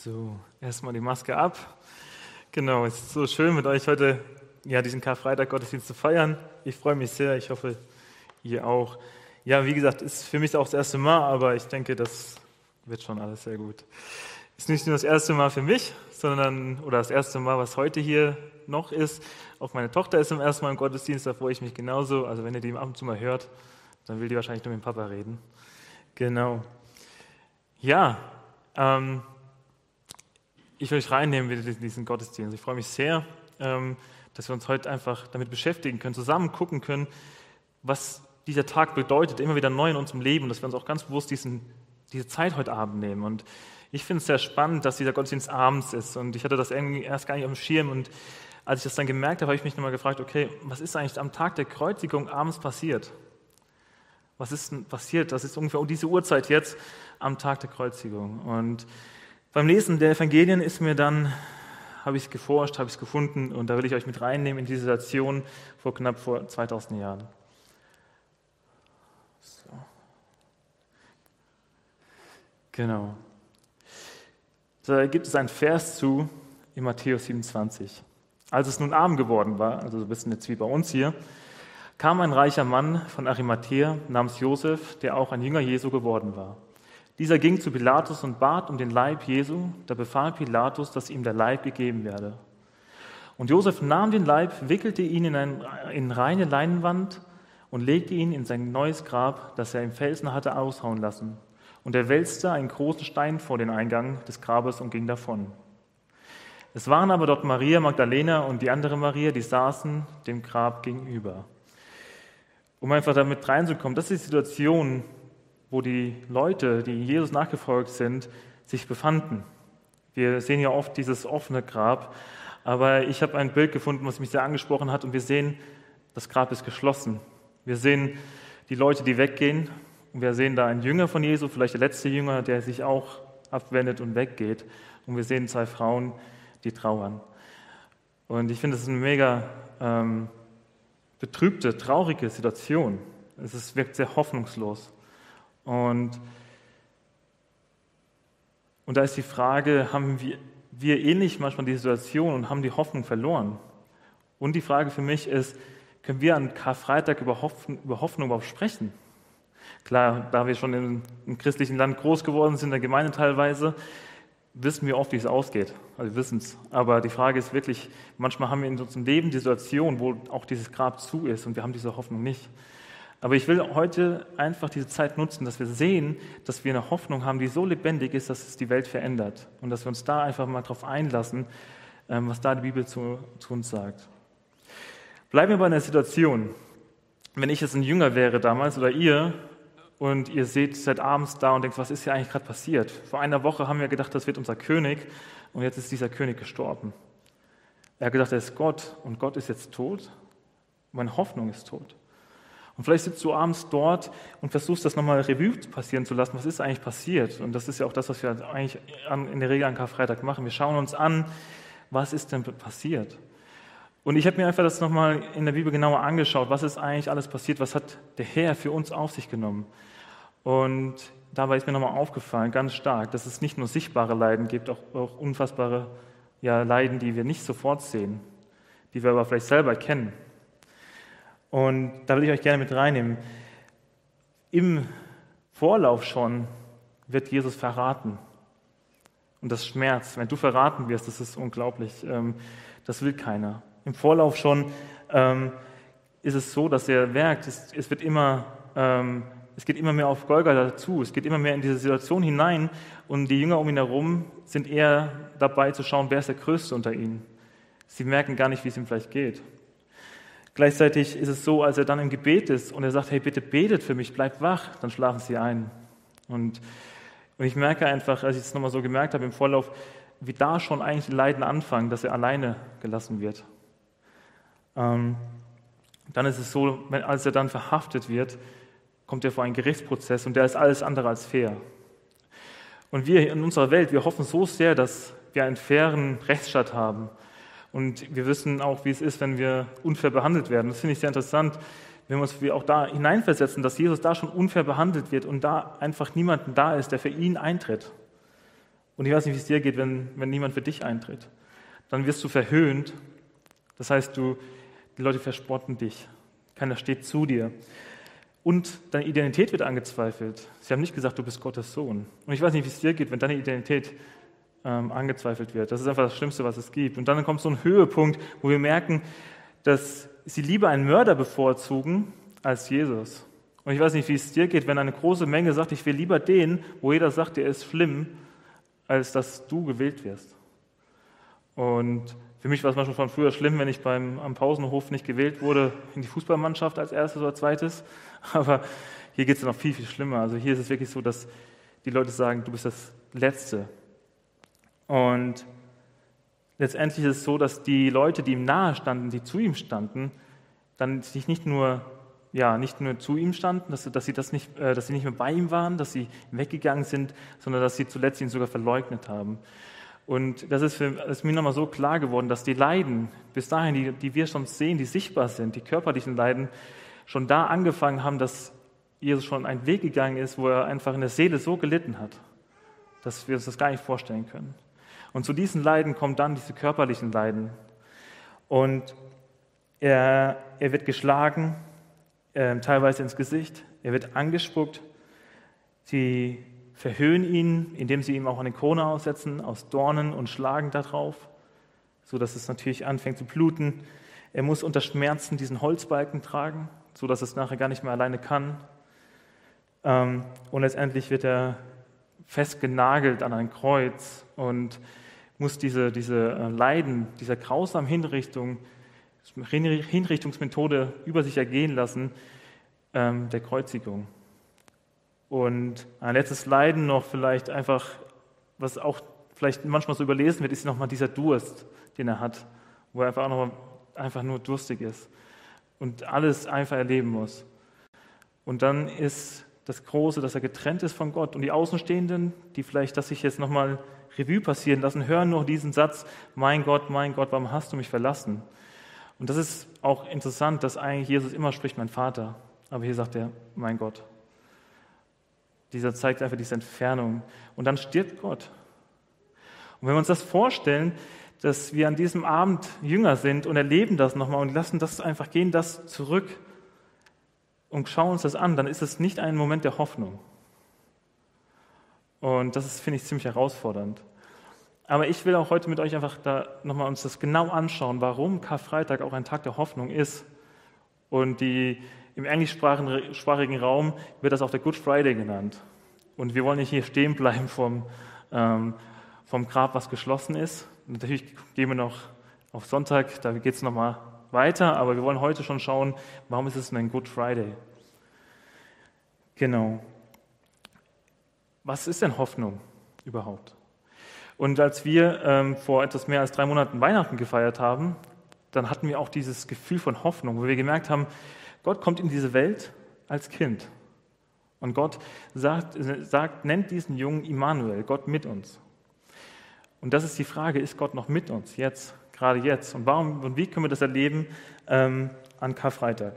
So, erstmal die Maske ab. Genau, es ist so schön mit euch heute diesen Karfreitag Gottesdienst zu feiern. Ich freue mich sehr, ich hoffe, ihr auch. Ja, wie gesagt, ist für mich auch das erste Mal, aber ich denke, das wird schon alles sehr gut. Ist nicht nur das erste Mal für mich, oder das erste Mal, was heute hier noch ist. Auch meine Tochter ist zum ersten Mal im Gottesdienst, da freue ich mich genauso. Also wenn ihr die ab und zu mal hört, dann will die wahrscheinlich nur mit dem Papa reden. Genau. Ja, ich will euch reinnehmen in diesen Gottesdienst. Ich freue mich sehr, dass wir uns heute einfach damit beschäftigen können, zusammen gucken können, was dieser Tag bedeutet, immer wieder neu in unserem Leben, dass wir uns auch ganz bewusst diese Zeit heute Abend nehmen. Und ich finde es sehr spannend, dass dieser Gottesdienst abends ist. Und ich hatte das irgendwie erst gar nicht auf dem Schirm. Und als ich das dann gemerkt habe, habe ich mich nochmal gefragt, okay, was ist eigentlich am Tag der Kreuzigung abends passiert? Was ist denn passiert? Das ist ungefähr um diese Uhrzeit jetzt am Tag der Kreuzigung. Und beim Lesen der Evangelien habe ich es geforscht, habe ich es gefunden und da will ich euch mit reinnehmen in diese Situation vor knapp 2000 Jahren. So. Genau. Da gibt es einen Vers zu in Matthäus 27. Als es nun Abend geworden war, also so ein bisschen jetzt wie bei uns hier, kam ein reicher Mann von Arimathäa namens Josef, der auch ein Jünger Jesu geworden war. Dieser ging zu Pilatus und bat um den Leib Jesu. Da befahl Pilatus, dass ihm der Leib gegeben werde. Und Josef nahm den Leib, wickelte ihn in reine Leinwand und legte ihn in sein neues Grab, das er im Felsen hatte aushauen lassen. Und er wälzte einen großen Stein vor den Eingang des Grabes und ging davon. Es waren aber dort Maria Magdalena und die andere Maria, die saßen dem Grab gegenüber. Um einfach damit reinzukommen, das ist die Situation, wo die Leute, die Jesus nachgefolgt sind, sich befanden. Wir sehen ja oft dieses offene Grab, aber ich habe ein Bild gefunden, was mich sehr angesprochen hat und wir sehen, das Grab ist geschlossen. Wir sehen die Leute, die weggehen und wir sehen da einen Jünger von Jesu, vielleicht der letzte Jünger, der sich auch abwendet und weggeht und wir sehen zwei Frauen, die trauern. Und ich finde, es ist eine mega betrübte, traurige Situation. Wirkt sehr hoffnungslos. Und da ist die Frage, haben wir ähnlich manchmal die Situation und haben die Hoffnung verloren? Und die Frage für mich ist, können wir an Karfreitag über Hoffnung überhaupt sprechen? Klar, da wir schon im christlichen Land groß geworden sind, in der Gemeinde teilweise, wissen wir oft, wie es ausgeht. Also wir wissen es. Aber die Frage ist wirklich, manchmal haben wir in unserem Leben die Situation, wo auch dieses Grab zu ist und wir haben diese Hoffnung nicht. Aber ich will heute einfach diese Zeit nutzen, dass wir sehen, dass wir eine Hoffnung haben, die so lebendig ist, dass es die Welt verändert. Und dass wir uns da einfach mal drauf einlassen, was da die Bibel zu uns sagt. Bleiben wir bei einer Situation. Wenn ich jetzt ein Jünger wäre damals oder ihr und ihr seid abends da und denkt, was ist hier eigentlich gerade passiert? Vor einer Woche haben wir gedacht, das wird unser König und jetzt ist dieser König gestorben. Er hat gedacht, er ist Gott und Gott ist jetzt tot. Meine Hoffnung ist tot. Und vielleicht sitzt du abends dort und versuchst, das nochmal Revue passieren zu lassen. Was ist eigentlich passiert? Und das ist ja auch das, was wir eigentlich in der Regel an Karfreitag machen. Wir schauen uns an, was ist denn passiert? Und ich habe mir einfach das nochmal in der Bibel genauer angeschaut. Was ist eigentlich alles passiert? Was hat der Herr für uns auf sich genommen? Und dabei ist mir nochmal aufgefallen, ganz stark, dass es nicht nur sichtbare Leiden gibt, auch unfassbare Leiden, die wir nicht sofort sehen, die wir aber vielleicht selber kennen. Und da will ich euch gerne mit reinnehmen. Im Vorlauf schon wird Jesus verraten. Und das schmerzt. Wenn du verraten wirst, das ist unglaublich. Das will keiner. Im Vorlauf schon ist es so, dass er merkt, es geht immer mehr auf Golgatha zu. Es geht immer mehr in diese Situation hinein. Und die Jünger um ihn herum sind eher dabei zu schauen, wer ist der Größte unter ihnen. Sie merken gar nicht, wie es ihm vielleicht geht. Gleichzeitig ist es so, als er dann im Gebet ist und er sagt, hey, bitte betet für mich, bleibt wach, dann schlafen sie ein. Und ich merke einfach, als ich es nochmal so gemerkt habe im Vorlauf, wie da schon eigentlich die Leiden anfangen, dass er alleine gelassen wird. Dann ist es so, als er dann verhaftet wird, kommt er vor einen Gerichtsprozess und der ist alles andere als fair. Und wir in unserer Welt, wir hoffen so sehr, dass wir einen fairen Rechtsstaat haben. Und wir wissen auch, wie es ist, wenn wir unfair behandelt werden. Das finde ich sehr interessant, wenn wir auch da hineinversetzen, dass Jesus da schon unfair behandelt wird und da einfach niemand da ist, der für ihn eintritt. Und ich weiß nicht, wie es dir geht, wenn niemand für dich eintritt. Dann wirst du verhöhnt. Das heißt, die Leute verspotten dich. Keiner steht zu dir. Und deine Identität wird angezweifelt. Sie haben nicht gesagt, du bist Gottes Sohn. Und ich weiß nicht, wie es dir geht, wenn deine Identität angezweifelt wird. Das ist einfach das Schlimmste, was es gibt. Und dann kommt so ein Höhepunkt, wo wir merken, dass sie lieber einen Mörder bevorzugen als Jesus. Und ich weiß nicht, wie es dir geht, wenn eine große Menge sagt, ich will lieber den, wo jeder sagt, der ist schlimm, als dass du gewählt wirst. Und für mich war es manchmal schon früher schlimm, wenn ich am Pausenhof nicht gewählt wurde in die Fußballmannschaft als erstes oder zweites. Aber hier geht es noch viel, viel schlimmer. Also hier ist es wirklich so, dass die Leute sagen, du bist das Letzte. Und letztendlich ist es so, dass die Leute, die ihm nahe standen, die zu ihm standen, dann sich nicht nur zu ihm standen, dass sie nicht mehr bei ihm waren, dass sie weggegangen sind, sondern dass sie zuletzt ihn sogar verleugnet haben. Und das ist mir nochmal so klar geworden, dass die Leiden, bis dahin, die wir schon sehen, die sichtbar sind, die körperlichen Leiden, schon da angefangen haben, dass Jesus schon einen Weg gegangen ist, wo er einfach in der Seele so gelitten hat, dass wir uns das gar nicht vorstellen können. Und zu diesen Leiden kommen dann diese körperlichen Leiden. Und er wird geschlagen, teilweise ins Gesicht, er wird angespuckt, sie verhöhnen ihn, indem sie ihm auch eine Krone aussetzen, aus Dornen und schlagen darauf, sodass es natürlich anfängt zu bluten. Er muss unter Schmerzen diesen Holzbalken tragen, sodass es nachher gar nicht mehr alleine kann. Und letztendlich wird er festgenagelt an ein Kreuz und muss diese Leiden, dieser grausamen Hinrichtungsmethode über sich ergehen lassen, der Kreuzigung. Und ein letztes Leiden noch vielleicht einfach, was auch vielleicht manchmal so überlesen wird, ist nochmal dieser Durst, den er hat, wo er einfach nur durstig ist und alles einfach erleben muss. Und dann ist das Große, dass er getrennt ist von Gott. Und die Außenstehenden, die vielleicht das sich jetzt nochmal Revue passieren lassen, hören nur diesen Satz, mein Gott, warum hast du mich verlassen? Und das ist auch interessant, dass eigentlich Jesus immer spricht, mein Vater. Aber hier sagt er, mein Gott. Dieser zeigt einfach diese Entfernung. Und dann stirbt Gott. Und wenn wir uns das vorstellen, dass wir an diesem Abend Jünger sind und erleben das nochmal und lassen das einfach gehen, das zurück und schauen uns das an, dann ist es nicht ein Moment der Hoffnung. Und das ist, finde ich, ziemlich herausfordernd. Aber ich will auch heute mit euch einfach da nochmal uns das genau anschauen, warum Karfreitag auch ein Tag der Hoffnung ist. Und im englischsprachigen Raum wird das auch der Good Friday genannt. Und wir wollen nicht hier stehen bleiben vom Grab, was geschlossen ist. Natürlich gehen wir noch auf Sonntag, da geht es nochmal weiter, aber wir wollen heute schon schauen, warum ist es denn ein Good Friday? Genau. Was ist denn Hoffnung überhaupt? Und als wir vor etwas mehr als 3 Monaten Weihnachten gefeiert haben, dann hatten wir auch dieses Gefühl von Hoffnung, wo wir gemerkt haben, Gott kommt in diese Welt als Kind. Und Gott nennt diesen Jungen Immanuel, Gott mit uns. Und das ist die Frage, ist Gott noch mit uns jetzt, gerade jetzt? Und wie können wir das erleben an Karfreitag?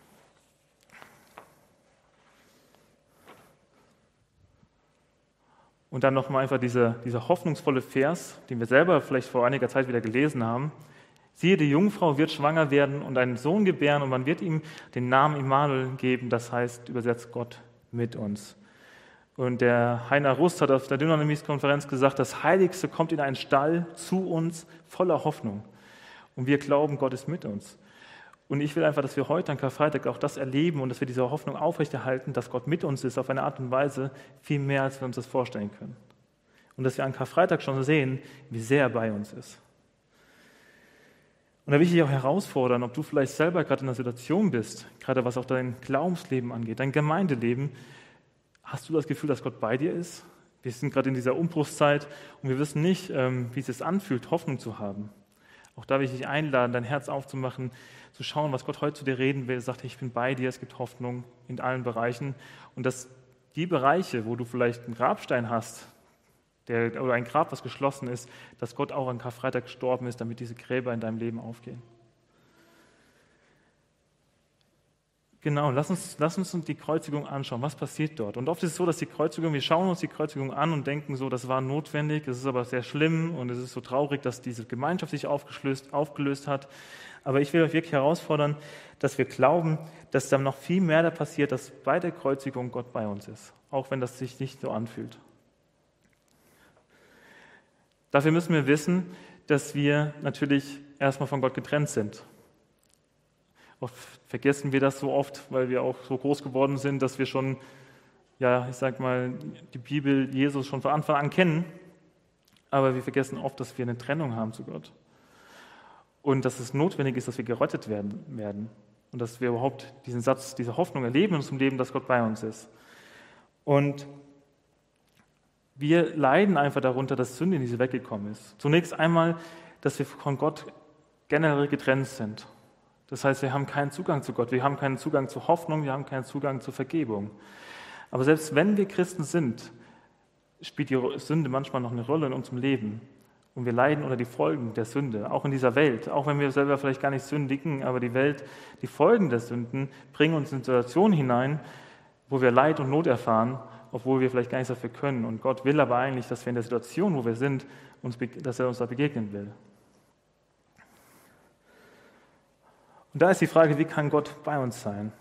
Und dann nochmal einfach dieser hoffnungsvolle Vers, den wir selber vielleicht vor einiger Zeit wieder gelesen haben. Siehe, die Jungfrau wird schwanger werden und einen Sohn gebären und man wird ihm den Namen Immanuel geben, das heißt übersetzt Gott mit uns. Und der Heiner Rust hat auf der Dynamis-Konferenz gesagt, das Heiligste kommt in einen Stall zu uns voller Hoffnung. Und wir glauben, Gott ist mit uns. Und ich will einfach, dass wir heute an Karfreitag auch das erleben und dass wir diese Hoffnung aufrechterhalten, dass Gott mit uns ist, auf eine Art und Weise viel mehr, als wir uns das vorstellen können. Und dass wir an Karfreitag schon sehen, wie sehr er bei uns ist. Und da will ich dich auch herausfordern, ob du vielleicht selber gerade in einer Situation bist, gerade was auch dein Glaubensleben angeht, dein Gemeindeleben. Hast du das Gefühl, dass Gott bei dir ist? Wir sind gerade in dieser Umbruchszeit und wir wissen nicht, wie es sich anfühlt, Hoffnung zu haben. Auch da will ich dich einladen, dein Herz aufzumachen, zu schauen, was Gott heute zu dir reden will. Er sagt, ich bin bei dir, es gibt Hoffnung in allen Bereichen. Und dass die Bereiche, wo du vielleicht einen Grabstein hast, oder ein Grab, was geschlossen ist, dass Gott auch an Karfreitag gestorben ist, damit diese Gräber in deinem Leben aufgehen. Genau, lass uns die Kreuzigung anschauen. Was passiert dort? Und oft ist es so, dass wir schauen uns die Kreuzigung an und denken so, das war notwendig, es ist aber sehr schlimm und es ist so traurig, dass diese Gemeinschaft sich aufgelöst hat. Aber ich will euch wirklich herausfordern, dass wir glauben, dass dann noch viel mehr da passiert, dass bei der Kreuzigung Gott bei uns ist, auch wenn das sich nicht so anfühlt. Dafür müssen wir wissen, dass wir natürlich erstmal von Gott getrennt sind. Oft vergessen wir das so oft, weil wir auch so groß geworden sind, dass wir schon, die Bibel, Jesus schon von Anfang an kennen. Aber wir vergessen oft, dass wir eine Trennung haben zu Gott. Und dass es notwendig ist, dass wir gerettet werden. Und dass wir überhaupt diesen Satz, diese Hoffnung erleben in unserem Leben, dass Gott bei uns ist. Und wir leiden einfach darunter, dass Sünde in diese Welt gekommen ist. Zunächst einmal, dass wir von Gott generell getrennt sind. Das heißt, wir haben keinen Zugang zu Gott, wir haben keinen Zugang zur Hoffnung, wir haben keinen Zugang zur Vergebung. Aber selbst wenn wir Christen sind, spielt die Sünde manchmal noch eine Rolle in unserem Leben. Und wir leiden unter die Folgen der Sünde, auch in dieser Welt. Auch wenn wir selber vielleicht gar nicht sündigen, aber die Folgen der Sünden bringen uns in Situationen hinein, wo wir Leid und Not erfahren, obwohl wir vielleicht gar nichts dafür können. Und Gott will aber eigentlich, dass wir in der Situation, wo wir sind, dass er uns da begegnen will. Und da ist die Frage, wie kann Gott bei uns sein?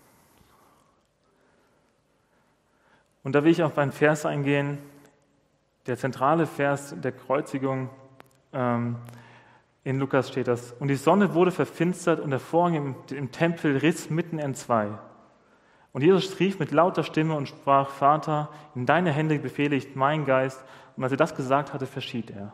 Und da will ich auf einen Vers eingehen, der zentrale Vers der Kreuzigung. In Lukas steht das: Und die Sonne wurde verfinstert und der Vorhang im Tempel riss mitten entzwei. Und Jesus rief mit lauter Stimme und sprach: Vater, in deine Hände befehle ich meinen Geist. Und als er das gesagt hatte, verschied er.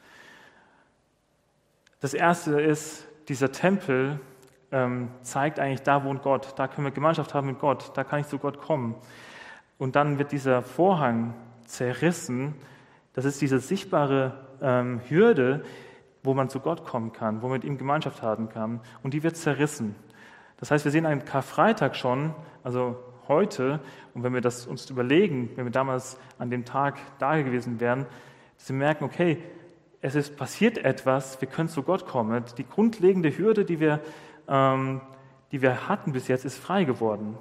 Das erste ist, dieser Tempel zeigt eigentlich, da wohnt Gott, da können wir Gemeinschaft haben mit Gott, da kann ich zu Gott kommen. Und dann wird dieser Vorhang zerrissen, das ist diese sichtbare Hürde, wo man zu Gott kommen kann, wo man mit ihm Gemeinschaft haben kann, und die wird zerrissen. Das heißt, wir sehen einen Karfreitag schon, also heute, und wenn wir das uns überlegen, wenn wir damals an dem Tag da gewesen wären, dass wir merken, okay, es ist passiert etwas, wir können zu Gott kommen. Die grundlegende Hürde, die wir hatten bis jetzt, ist frei geworden.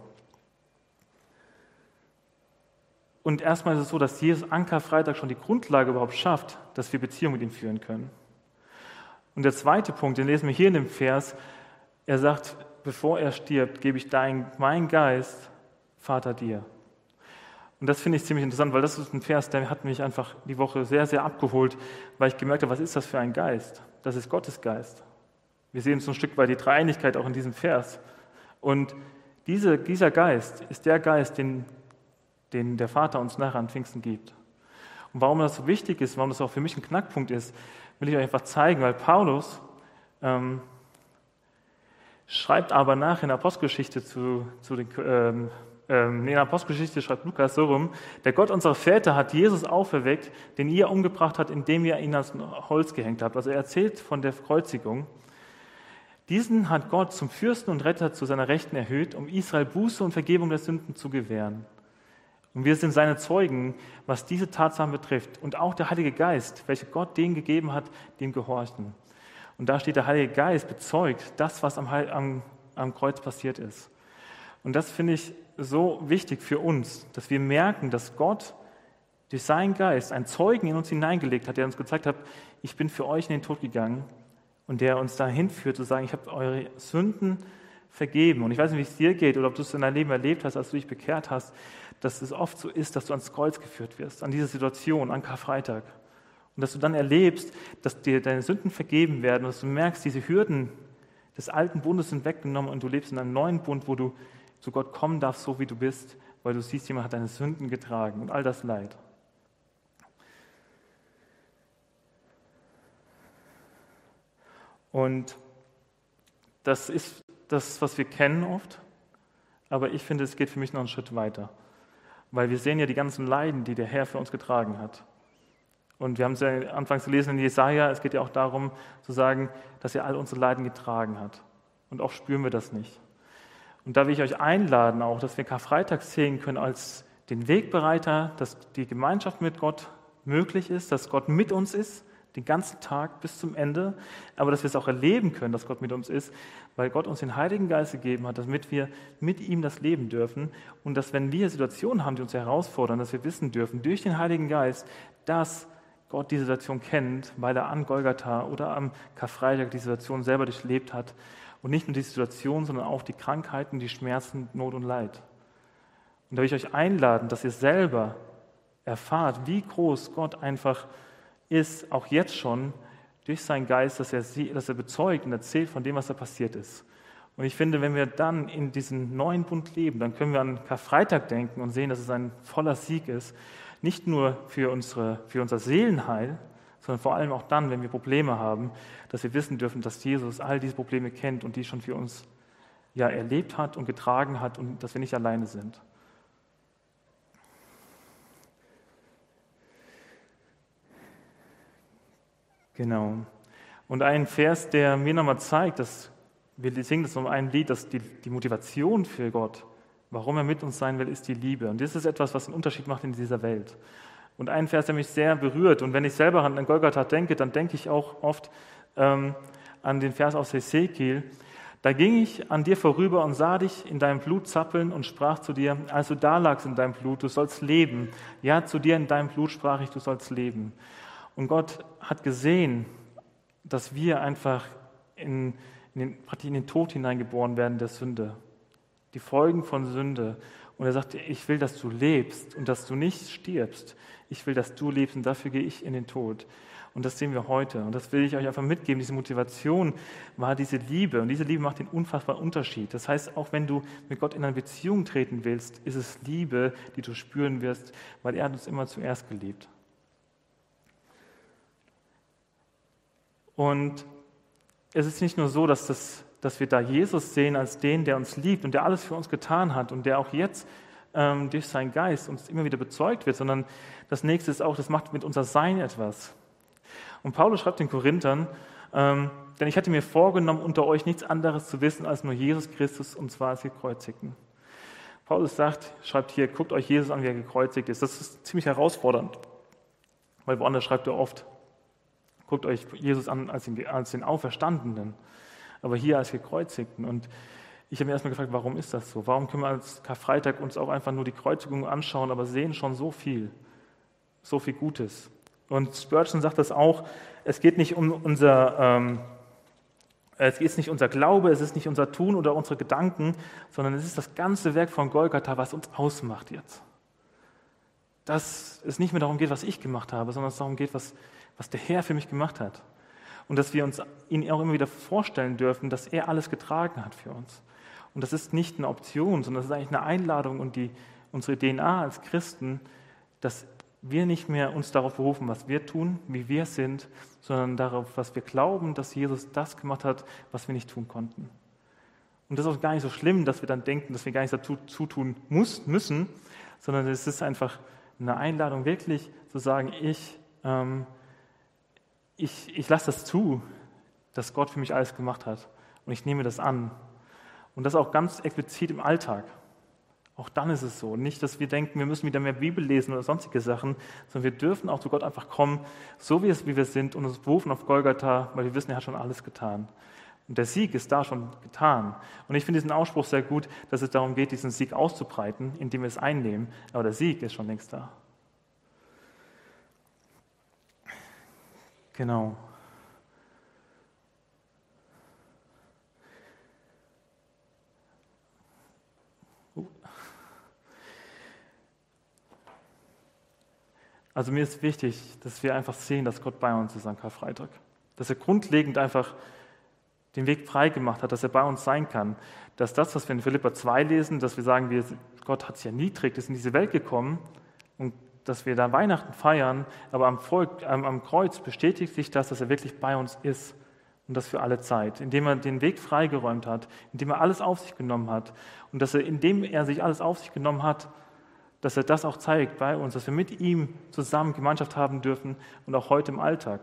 Und erstmal ist es so, dass Jesus an Karfreitag schon die Grundlage überhaupt schafft, dass wir Beziehung mit ihm führen können. Und der zweite Punkt, den lesen wir hier in dem Vers, er sagt, bevor er stirbt, gebe ich meinen Geist, Vater, dir. Und das finde ich ziemlich interessant, weil das ist ein Vers, der hat mich einfach die Woche sehr, sehr abgeholt, weil ich gemerkt habe, was ist das für ein Geist? Das ist Gottes Geist. Wir sehen so ein Stück weit die Dreieinigkeit auch in diesem Vers. Und dieser Geist ist der Geist, den der Vater uns nachher an Pfingsten gibt. Und warum das so wichtig ist, warum das auch für mich ein Knackpunkt ist, will ich euch einfach zeigen, weil Paulus schreibt aber nach in der Apostelgeschichte in der Apostelgeschichte schreibt Lukas so rum: Der Gott unserer Väter hat Jesus auferweckt, den ihr umgebracht habt, indem ihr ihn ans Holz gehängt habt. Also er erzählt von der Kreuzigung. Diesen hat Gott zum Fürsten und Retter zu seiner Rechten erhöht, um Israel Buße und Vergebung der Sünden zu gewähren. Und wir sind seine Zeugen, was diese Tatsachen betrifft. Und auch der Heilige Geist, welche Gott denen gegeben hat, die ihm gehorchten. Und da steht, der Heilige Geist bezeugt das, was am Kreuz passiert ist. Und das finde ich so wichtig für uns, dass wir merken, dass Gott durch seinen Geist einen Zeugen in uns hineingelegt hat, der uns gezeigt hat, ich bin für euch in den Tod gegangen, und der uns dahin führt, zu sagen, ich habe eure Sünden vergeben. Und ich weiß nicht, wie es dir geht oder ob du es in deinem Leben erlebt hast, als du dich bekehrt hast, dass es oft so ist, dass du ans Kreuz geführt wirst, an diese Situation, an Karfreitag. Und dass du dann erlebst, dass dir deine Sünden vergeben werden, und dass du merkst, diese Hürden des alten Bundes sind weggenommen und du lebst in einem neuen Bund, wo du zu Gott kommen darfst, so wie du bist, weil du siehst, jemand hat deine Sünden getragen und all das Leid. Und das ist das, was wir kennen oft, aber ich finde, es geht für mich noch einen Schritt weiter, weil wir sehen ja die ganzen Leiden, die der Herr für uns getragen hat. Und wir haben es ja anfangs gelesen in Jesaja, es geht ja auch darum zu sagen, dass er all unsere Leiden getragen hat. Und oft spüren wir das nicht. Und da will ich euch einladen auch, dass wir Karfreitag sehen können als den Wegbereiter, dass die Gemeinschaft mit Gott möglich ist, dass Gott mit uns ist, den ganzen Tag bis zum Ende, aber dass wir es auch erleben können, dass Gott mit uns ist, weil Gott uns den Heiligen Geist gegeben hat, damit wir mit ihm das leben dürfen und dass, wenn wir Situationen haben, die uns herausfordern, dass wir wissen dürfen, durch den Heiligen Geist, dass Gott die Situation kennt, weil er an Golgatha oder am Karfreitag die Situation selber durchlebt hat und nicht nur die Situation, sondern auch die Krankheiten, die Schmerzen, Not und Leid. Und da will ich euch einladen, dass ihr selber erfahrt, wie groß Gott einfach ist, auch jetzt schon, durch seinen Geist, dass er bezeugt und erzählt von dem, was da passiert ist. Und ich finde, wenn wir dann in diesem neuen Bund leben, dann können wir an Karfreitag denken und sehen, dass es ein voller Sieg ist. Nicht nur für unser Seelenheil, sondern vor allem auch dann, wenn wir Probleme haben, dass wir wissen dürfen, dass Jesus all diese Probleme kennt und die schon für uns erlebt hat und getragen hat und dass wir nicht alleine sind. Genau. Und ein Vers, der mir nochmal zeigt, dass wir singen das um ein Lied, dass die Motivation für Gott, warum er mit uns sein will, ist die Liebe. Und das ist etwas, was einen Unterschied macht in dieser Welt. Und ein Vers, der mich sehr berührt, und wenn ich selber an Golgatha denke, dann denke ich auch oft an den Vers aus Hesekiel. Da ging ich an dir vorüber und sah dich in deinem Blut zappeln und sprach zu dir, als du da lagst in deinem Blut, du sollst leben. Ja, zu dir in deinem Blut sprach ich, du sollst leben. Und Gott hat gesehen, dass wir einfach in den Tod hineingeboren werden der Sünde. Die Folgen von Sünde. Und er sagte, ich will, dass du lebst und dass du nicht stirbst. Ich will, dass du lebst und dafür gehe ich in den Tod. Und das sehen wir heute. Und das will ich euch einfach mitgeben. Diese Motivation war diese Liebe. Und diese Liebe macht den unfassbaren Unterschied. Das heißt, auch wenn du mit Gott in eine Beziehung treten willst, ist es Liebe, die du spüren wirst, weil er hat uns immer zuerst geliebt. Und es ist nicht nur so, dass wir da Jesus sehen als den, der uns liebt und der alles für uns getan hat und der auch jetzt durch seinen Geist uns immer wieder bezeugt wird, sondern das nächste ist auch, das macht mit unser Sein etwas. Und Paulus schreibt den Korinthern, denn ich hatte mir vorgenommen, unter euch nichts anderes zu wissen als nur Jesus Christus und zwar als Gekreuzigten. Paulus schreibt hier, guckt euch Jesus an, wie er gekreuzigt ist. Das ist ziemlich herausfordernd, weil woanders schreibt er oft, guckt euch Jesus an als den Auferstandenen, aber hier als Gekreuzigten. Und ich habe mir erstmal gefragt, warum ist das so? Warum können wir als Karfreitag uns auch einfach nur die Kreuzigung anschauen, aber sehen schon so viel Gutes? Und Spurgeon sagt das auch, es geht nicht um unser Glaube, es ist nicht unser Tun oder unsere Gedanken, sondern es ist das ganze Werk von Golgatha, was uns ausmacht jetzt. Dass es nicht mehr darum geht, was ich gemacht habe, sondern es darum geht, was der Herr für mich gemacht hat. Und dass wir uns ihn auch immer wieder vorstellen dürfen, dass er alles getragen hat für uns. Und das ist nicht eine Option, sondern das ist eigentlich eine Einladung und unsere DNA als Christen, dass wir nicht mehr uns darauf berufen, was wir tun, wie wir sind, sondern darauf, was wir glauben, dass Jesus das gemacht hat, was wir nicht tun konnten. Und das ist auch gar nicht so schlimm, dass wir dann denken, dass wir gar nichts dazu tun müssen, sondern es ist einfach eine Einladung, wirklich zu sagen, ich lasse das zu, dass Gott für mich alles gemacht hat. Und ich nehme das an. Und das auch ganz explizit im Alltag. Auch dann ist es so. Nicht, dass wir denken, wir müssen wieder mehr Bibel lesen oder sonstige Sachen, sondern wir dürfen auch zu Gott einfach kommen, so wie wir sind und uns berufen auf Golgatha, weil wir wissen, er hat schon alles getan. Und der Sieg ist da schon getan. Und ich finde diesen Ausspruch sehr gut, dass es darum geht, diesen Sieg auszubreiten, indem wir es einnehmen. Aber der Sieg ist schon längst da. Genau. Also mir ist wichtig, dass wir einfach sehen, dass Gott bei uns ist an Karfreitag. Dass er grundlegend einfach den Weg frei gemacht hat, dass er bei uns sein kann. Dass das, was wir in Philipper 2 lesen, dass wir sagen, Gott hat sich erniedrigt, ist in diese Welt gekommen und dass wir da Weihnachten feiern, aber am Kreuz bestätigt sich das, dass er wirklich bei uns ist und das für alle Zeit, indem er den Weg freigeräumt hat, indem er alles auf sich genommen hat und dass er, indem er sich alles auf sich genommen hat, dass er das auch zeigt bei uns, dass wir mit ihm zusammen Gemeinschaft haben dürfen und auch heute im Alltag.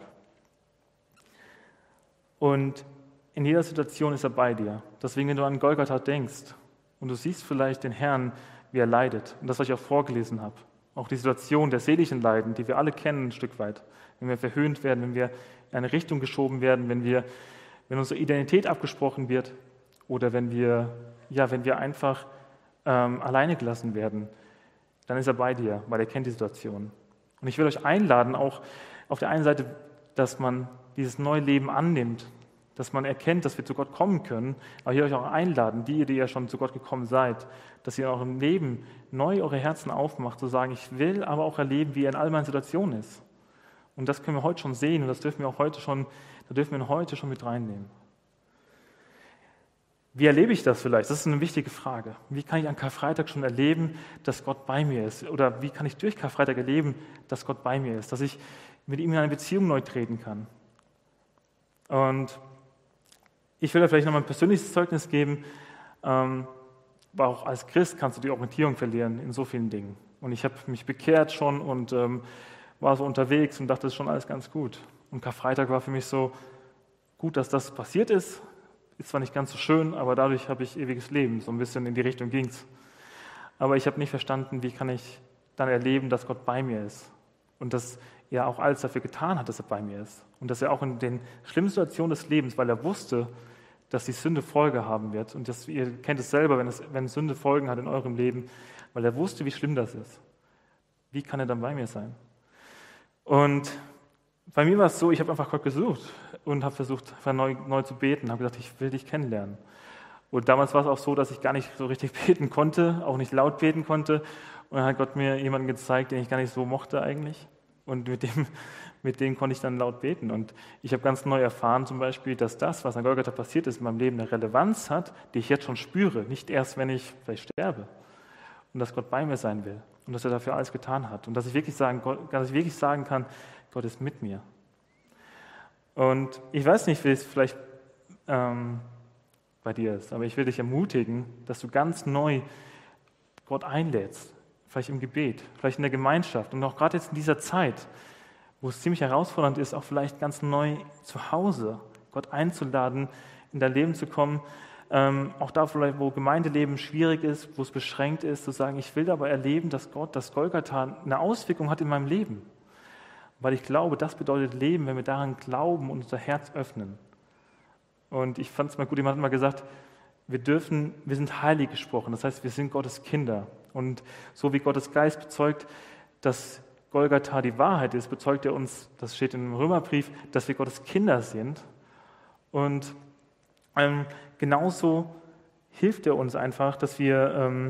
Und in jeder Situation ist er bei dir. Deswegen, wenn du an Golgatha denkst und du siehst vielleicht den Herrn, wie er leidet, und das, was ich auch vorgelesen habe, auch die Situation der seelischen Leiden, die wir alle kennen ein Stück weit, wenn wir verhöhnt werden, wenn wir in eine Richtung geschoben werden, wenn unsere Identität abgesprochen wird oder wenn wir einfach alleine gelassen werden, dann ist er bei dir, weil er kennt die Situation. Und ich will euch einladen, auch auf der einen Seite, dass man dieses neue Leben annimmt, dass man erkennt, dass wir zu Gott kommen können, aber ich will euch auch einladen, die ja schon zu Gott gekommen seid, dass ihr in eurem Leben neu eure Herzen aufmacht, zu sagen, ich will aber auch erleben, wie er in all meinen Situationen ist. Und das können wir heute schon sehen und das dürfen wir heute schon mit reinnehmen. Wie erlebe ich das vielleicht? Das ist eine wichtige Frage. Wie kann ich an Karfreitag schon erleben, dass Gott bei mir ist? Oder wie kann ich durch Karfreitag erleben, dass Gott bei mir ist? Dass ich mit ihm in eine Beziehung neu treten kann? Und ich will da vielleicht nochmal ein persönliches Zeugnis geben. Aber auch als Christ kannst du die Orientierung verlieren in so vielen Dingen. Und ich habe mich bekehrt schon und war so unterwegs und dachte, das ist schon alles ganz gut. Und Karfreitag war für mich so gut, dass das passiert ist. Ist zwar nicht ganz so schön, aber dadurch habe ich ewiges Leben. So ein bisschen in die Richtung ging es. Aber ich habe nicht verstanden, wie kann ich dann erleben, dass Gott bei mir ist. Und dass er auch alles dafür getan hat, dass er bei mir ist. Und dass er auch in den schlimmen Situationen des Lebens, weil er wusste, dass die Sünde Folge haben wird. Und ihr kennt es selber, wenn Sünde Folgen hat in eurem Leben, weil er wusste, wie schlimm das ist. Wie kann er dann bei mir sein? Und bei mir war es so, ich habe einfach Gott gesucht und habe versucht, neu zu beten, habe gesagt, ich will dich kennenlernen. Und damals war es auch so, dass ich gar nicht so richtig beten konnte, auch nicht laut beten konnte. Und dann hat Gott mir jemanden gezeigt, den ich gar nicht so mochte eigentlich. Und mit dem konnte ich dann laut beten. Und ich habe ganz neu erfahren zum Beispiel, dass das, was an Golgatha passiert ist, in meinem Leben eine Relevanz hat, die ich jetzt schon spüre, nicht erst, wenn ich vielleicht sterbe. Und dass Gott bei mir sein will und dass er dafür alles getan hat. Und dass ich wirklich sagen kann, Gott ist mit mir. Und ich weiß nicht, wie es vielleicht bei dir ist, aber ich will dich ermutigen, dass du ganz neu Gott einlädst, vielleicht im Gebet, vielleicht in der Gemeinschaft und auch gerade jetzt in dieser Zeit, wo es ziemlich herausfordernd ist, auch vielleicht ganz neu zu Hause Gott einzuladen, in dein Leben zu kommen, auch da vielleicht, wo Gemeindeleben schwierig ist, wo es beschränkt ist, zu sagen, ich will aber erleben, dass Gott, das Golgatha eine Auswirkung hat in meinem Leben. Weil ich glaube, das bedeutet Leben, wenn wir daran glauben und unser Herz öffnen. Und ich fand es mal gut, jemand hat mal gesagt, wir sind heilig gesprochen, das heißt, wir sind Gottes Kinder. Und so wie Gottes Geist bezeugt, dass Golgatha die Wahrheit ist, bezeugt er uns, das steht im Römerbrief, dass wir Gottes Kinder sind. Und genauso hilft er uns einfach, dass wir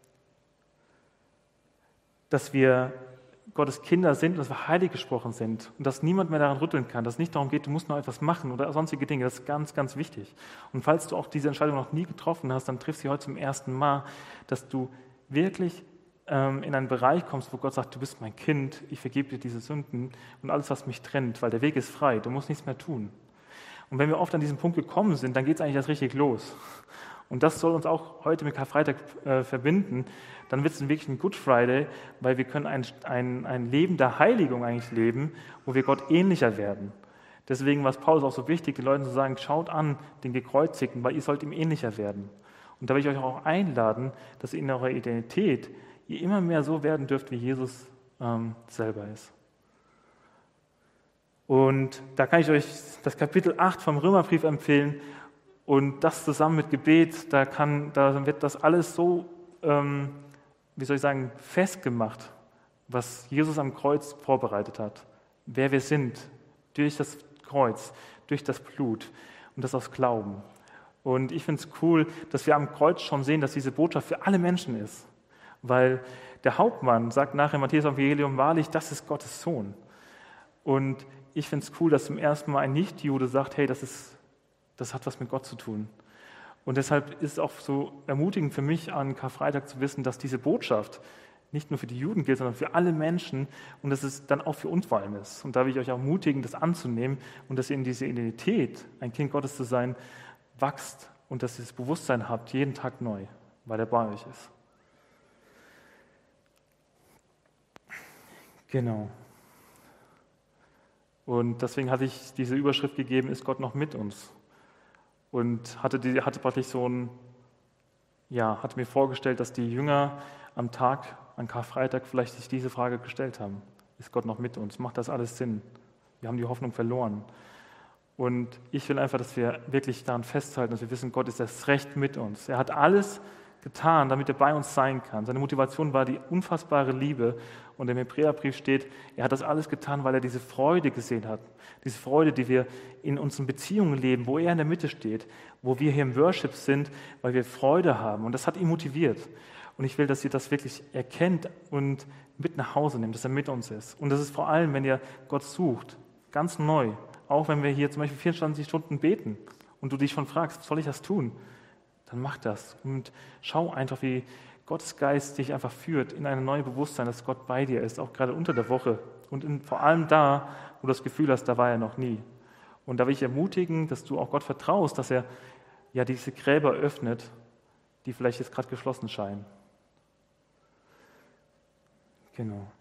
Gottes Kinder sind, dass wir heilig gesprochen sind und dass niemand mehr daran rütteln kann, dass es nicht darum geht, du musst noch etwas machen oder sonstige Dinge. Das ist ganz, ganz wichtig. Und falls du auch diese Entscheidung noch nie getroffen hast, dann triff sie heute zum ersten Mal, dass du wirklich in einen Bereich kommst, wo Gott sagt, du bist mein Kind, ich vergebe dir diese Sünden und alles, was mich trennt, weil der Weg ist frei, du musst nichts mehr tun. Und wenn wir oft an diesen Punkt gekommen sind, dann geht es eigentlich erst richtig los. Und das soll uns auch heute mit Karfreitag verbinden. Dann wird es wirklich ein Good Friday, weil wir können ein Leben der Heiligung eigentlich leben, wo wir Gott ähnlicher werden. Deswegen war es Paulus auch so wichtig, den Leuten zu sagen, schaut an den Gekreuzigten, weil ihr sollt ihm ähnlicher werden. Und da will ich euch auch einladen, dass ihr in eurer Identität ihr immer mehr so werden dürft, wie Jesus selber ist. Und da kann ich euch das Kapitel 8 vom Römerbrief empfehlen und das zusammen mit Gebet, da wird das alles so, festgemacht, was Jesus am Kreuz vorbereitet hat. Wer wir sind, durch das Kreuz, durch das Blut und das aus Glauben. Und ich finde es cool, dass wir am Kreuz schon sehen, dass diese Botschaft für alle Menschen ist. Weil der Hauptmann sagt nachher im Matthäus-Evangelium, wahrlich, das ist Gottes Sohn. Und ich finde es cool, dass zum ersten Mal ein Nicht-Jude sagt, hey, das hat was mit Gott zu tun. Und deshalb ist es auch so ermutigend für mich an Karfreitag zu wissen, dass diese Botschaft nicht nur für die Juden gilt, sondern für alle Menschen und dass es dann auch für uns vor allem ist. Und da will ich euch ermutigen, das anzunehmen und dass ihr in diese Identität, ein Kind Gottes zu sein, wächst und dass ihr das Bewusstsein habt, jeden Tag neu, weil er bei euch ist. Genau. Und deswegen hatte ich diese Überschrift gegeben, ist Gott noch mit uns? Und hatte mir vorgestellt, dass die Jünger am Tag, an Karfreitag, vielleicht sich diese Frage gestellt haben. Ist Gott noch mit uns? Macht das alles Sinn? Wir haben die Hoffnung verloren. Und ich will einfach, dass wir wirklich daran festhalten, dass wir wissen, Gott ist erst recht mit uns. Er hat alles getan, damit er bei uns sein kann. Seine Motivation war die unfassbare Liebe. Und im Hebräerbrief steht, er hat das alles getan, weil er diese Freude gesehen hat. Diese Freude, die wir in unseren Beziehungen leben, wo er in der Mitte steht, wo wir hier im Worship sind, weil wir Freude haben. Und das hat ihn motiviert. Und ich will, dass ihr das wirklich erkennt und mit nach Hause nehmt, dass er mit uns ist. Und das ist vor allem, wenn ihr Gott sucht, ganz neu. Auch wenn wir hier zum Beispiel 24 Stunden beten und du dich schon fragst, soll ich das tun? Dann mach das und schau einfach, wie Gottes Geist dich einfach führt in ein neues Bewusstsein, dass Gott bei dir ist, auch gerade unter der Woche und vor allem da, wo du das Gefühl hast, da war er noch nie. Und da will ich ermutigen, dass du auch Gott vertraust, dass er ja diese Gräber öffnet, die vielleicht jetzt gerade geschlossen scheinen. Genau.